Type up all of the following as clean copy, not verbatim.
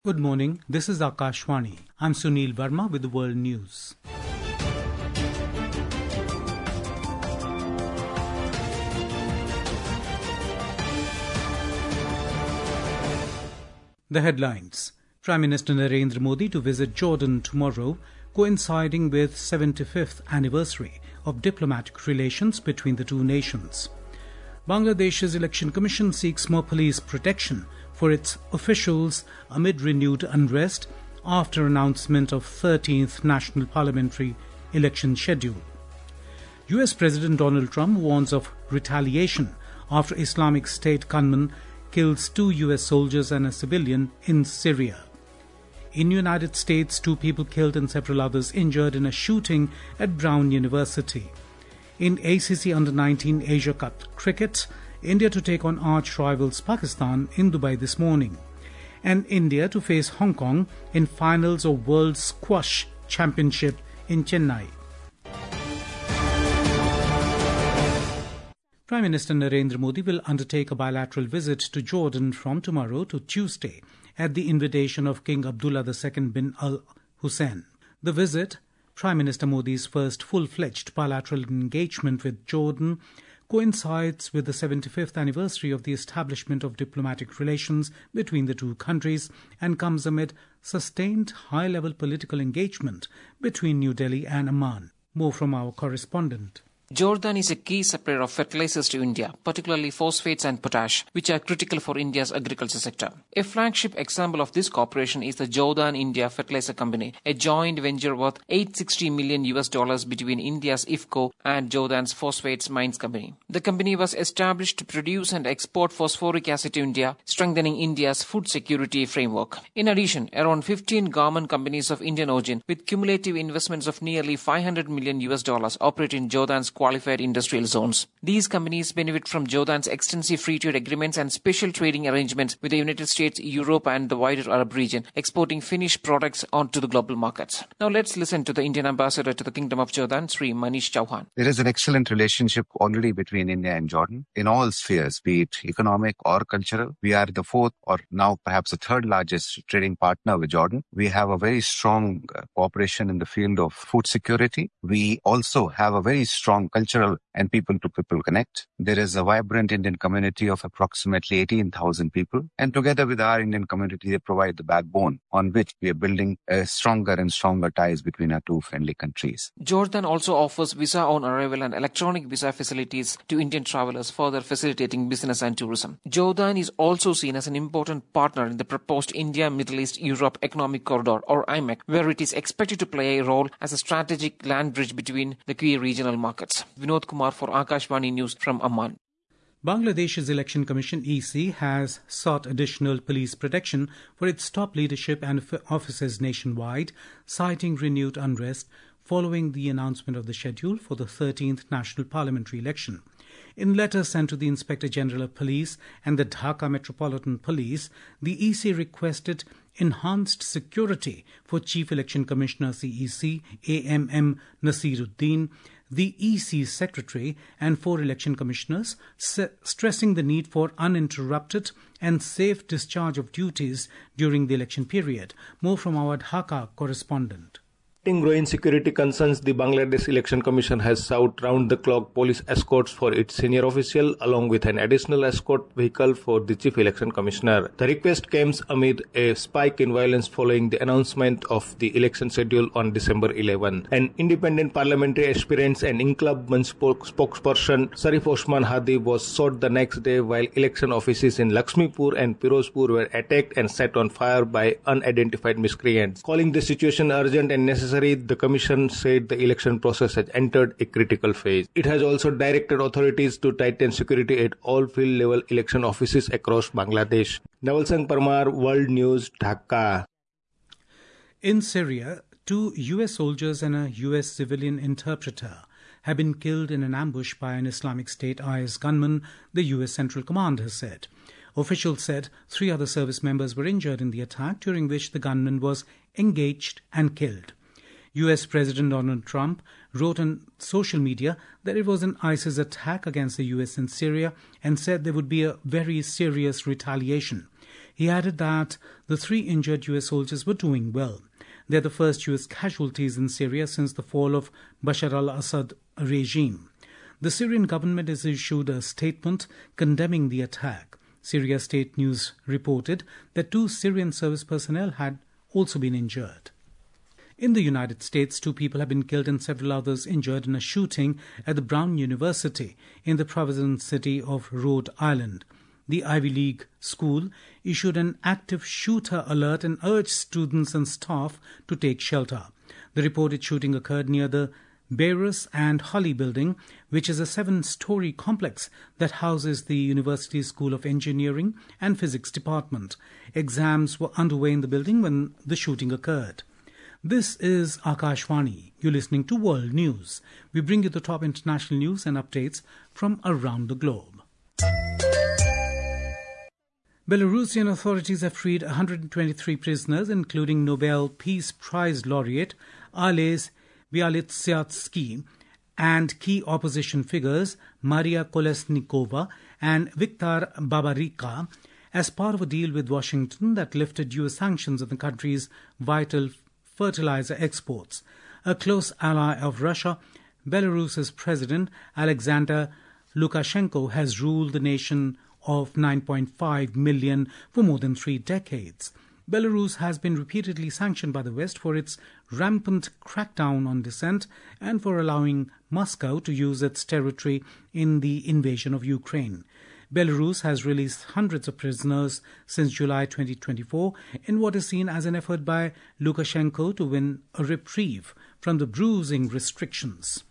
Good morning, this is Akashvani. I'm Sunil Verma with the World News. The headlines. Prime Minister Narendra Modi to visit Jordan tomorrow, coinciding with 75th anniversary of diplomatic relations between the two nations. Bangladesh's Election Commission seeks more police protection for its officials amid renewed unrest after announcement of 13th National Parliamentary Election schedule. US President Donald Trump warns of retaliation after Islamic State gunman kills 2 US soldiers and a civilian in Syria. In the United States, 2 people killed and several others injured in a shooting at Brown University. In ACC Under-19 Asia Cup cricket, India to take on arch-rivals Pakistan in Dubai this morning. And India to face Hong Kong in finals of World Squash Championship in Chennai. Prime Minister Narendra Modi will undertake a bilateral visit to Jordan from tomorrow to Tuesday at the invitation of King Abdullah II bin Al Hussein. The visit, Prime Minister Modi's first full-fledged bilateral engagement with Jordan, coincides with the 75th anniversary of the establishment of diplomatic relations between the two countries and comes amid sustained high-level political engagement between New Delhi and Amman. More from our correspondent. Jordan is a key supplier of fertilizers to India, particularly phosphates and potash, which are critical for India's agriculture sector. A flagship example of this cooperation is the Jordan-India Fertilizer Company, a joint venture worth $860 million between India's IFFCO and Jordan's Phosphates Mines Company. The company was established to produce and export phosphoric acid to India, strengthening India's food security framework. In addition, around 15 garment companies of Indian origin, with cumulative investments of nearly $500 million operate in Jordan's qualified industrial zones. These companies benefit from Jordan's extensive free trade agreements and special trading arrangements with the United States, Europe and the wider Arab region, exporting finished products onto the global markets. Now let's listen to the Indian ambassador to the Kingdom of Jordan, Sri Manish Chauhan. There is an excellent relationship already between India and Jordan in all spheres, be it economic or cultural. We are the 4th or now perhaps the 3rd largest trading partner with Jordan. We have a very strong cooperation in the field of food security. We also have a very strong cultural and people-to-people connect. There is a vibrant Indian community of approximately 18,000 people. And together with our Indian community, they provide the backbone on which we are building stronger and stronger ties between our two friendly countries. Jordan also offers visa on arrival and electronic visa facilities to Indian travelers, further facilitating business and tourism. Jordan is also seen as an important partner in the proposed India-Middle East-Europe Economic Corridor, or IMEC, where it is expected to play a role as a strategic land bridge between the key regional markets. Vinod Kumar for Akashvani News from Amman. Bangladesh's Election Commission EC has sought additional police protection for its top leadership and officers nationwide, citing renewed unrest following the announcement of the schedule for the 13th National Parliamentary Election. In letters sent to the Inspector General of Police and the Dhaka Metropolitan Police, the EC requested enhanced security for Chief Election Commissioner CEC AMM Nasiruddin, the EC Secretary and 4 election commissioners, stressing the need for uninterrupted and safe discharge of duties during the election period. More from our Dhaka correspondent. Growing security concerns, the Bangladesh Election Commission has sought round-the-clock police escorts for its senior official, along with an additional escort vehicle for the Chief Election Commissioner. The request comes amid a spike in violence following the announcement of the election schedule on December 11. An independent parliamentary aspirant and Inqilab Manch spokesperson Sharif Osman Hadi was shot the next day while election offices in Lakshmipur and Pirozpur were attacked and set on fire by unidentified miscreants. Calling the situation urgent and necessary, the Commission said the election process has entered a critical phase. It has also directed authorities to tighten security at all field-level election offices across Bangladesh. Naval Singh Parmar, World News, Dhaka. In Syria, 2 US soldiers and a US civilian interpreter have been killed in an ambush by an Islamic State IS gunman, the US Central Command has said. Officials said 3 other service members were injured in the attack, during which the gunman was engaged and killed. US President Donald Trump wrote on social media that it was an ISIS attack against the US in Syria and said there would be a very serious retaliation. He added that The 3 injured US soldiers were doing well. They are the first US casualties in Syria since the fall of Bashar al-Assad regime. The Syrian government has issued a statement condemning the attack. Syria State News reported that 2 Syrian service personnel had also been injured. In the United States, 2 people have been killed and several others injured in a shooting at the Brown University in the provincial city of Rhode Island. The Ivy League school issued an active shooter alert and urged students and staff to take shelter. The reported shooting occurred near the Beirus and Holly building, which is a 7-story complex that houses the University's School of Engineering and Physics Department. Exams were underway in the building when the shooting occurred. This is Akashvani. You're listening to World News. We bring you the top international news and updates from around the globe. Belarusian authorities have freed 123 prisoners, including Nobel Peace Prize laureate Ales Bialystsatsky and key opposition figures Maria Kolesnikova and Viktor Babarika, as part of a deal with Washington that lifted US sanctions on the country's vital fertilizer exports. A close ally of Russia, Belarus's President Alexander Lukashenko has ruled the nation of 9.5 million for more than 3 decades. Belarus has been repeatedly sanctioned by the West for its rampant crackdown on dissent and for allowing Moscow to use its territory in the invasion of Ukraine. Belarus has released hundreds of prisoners since July 2024 in what is seen as an effort by Lukashenko to win a reprieve from the bruising restrictions.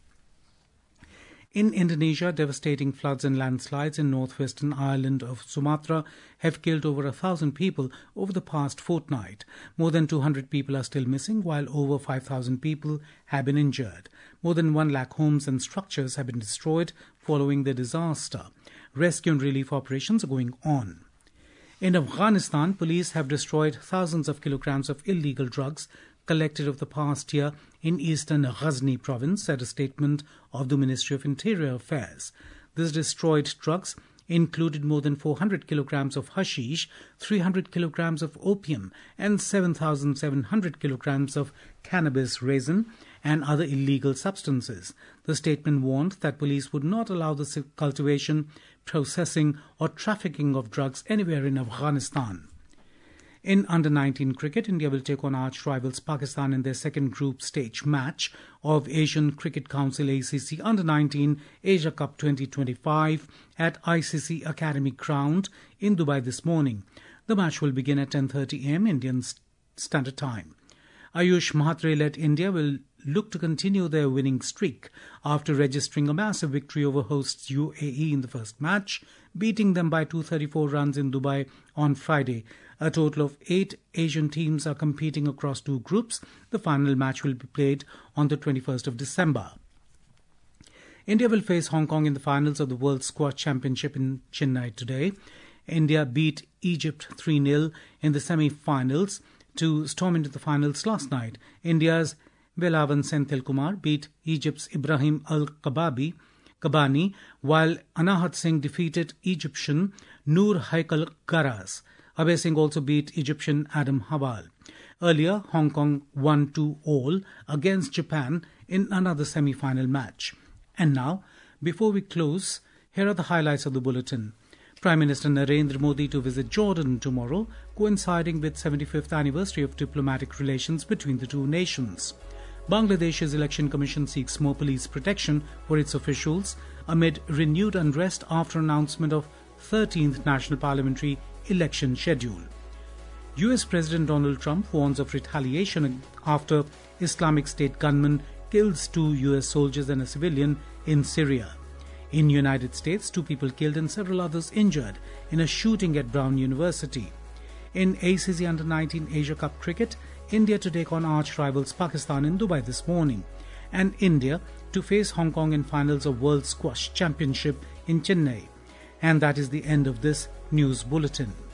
In Indonesia, devastating floods and landslides in northwestern island of Sumatra have killed over 1,000 people over the past fortnight. More than 200 people are still missing, while over 5,000 people have been injured. More than 1 lakh homes and structures have been destroyed following the disaster. Rescue and relief operations are going on. In Afghanistan, police have destroyed thousands of kilograms of illegal drugs collected over the past year in eastern Ghazni province, said a statement of the Ministry of Interior Affairs. This destroyed drugs included more than 400 kilograms of hashish, 300 kilograms of opium, and 7,700 kilograms of cannabis resin and other illegal substances. The statement warned that police would not allow the cultivation, processing, or trafficking of drugs anywhere in Afghanistan. In under-19 cricket, India will take on arch rivals Pakistan in their second group stage match of Asian Cricket Council ACC Under-19 Asia Cup 2025 at ICC Academy Ground in Dubai this morning. The match will begin at 10:30 a.m. Indian Standard Time. Ayush Mhatre-led India will look to continue their winning streak after registering a massive victory over hosts UAE in the first match, beating them by 234 runs in Dubai on Friday. A total of 8 Asian teams are competing across 2 groups. The final match will be played on the 21st of December. India will face Hong Kong in the finals of the World Squash Championship in Chennai today. India beat Egypt 3-0 in the semi-finals to storm into the finals last night. India's Velavan Senthil Kumar beat Egypt's Ibrahim Al-Kabani, while Anahat Singh defeated Egyptian Noor Haikal Garas. Abhay Singh also beat Egyptian Adam Hawal. Earlier, Hong Kong won 2-all against Japan in another semi-final match. And now, before we close, here are the highlights of the bulletin. Prime Minister Narendra Modi to visit Jordan tomorrow, coinciding with 75th anniversary of diplomatic relations between the 2 nations. Bangladesh's Election Commission seeks more police protection for its officials amid renewed unrest after announcement of 13th National Parliamentary election schedule. US President Donald Trump warns of retaliation after Islamic State gunman kills 2 US soldiers and a civilian in Syria. In United States, 2 people killed and several others injured in a shooting at Brown University. In ACC Under-19 Asia Cup cricket, India to take on arch rivals Pakistan in Dubai this morning, and India to face Hong Kong in finals of World Squash Championship in Chennai. And that is the end of this news bulletin.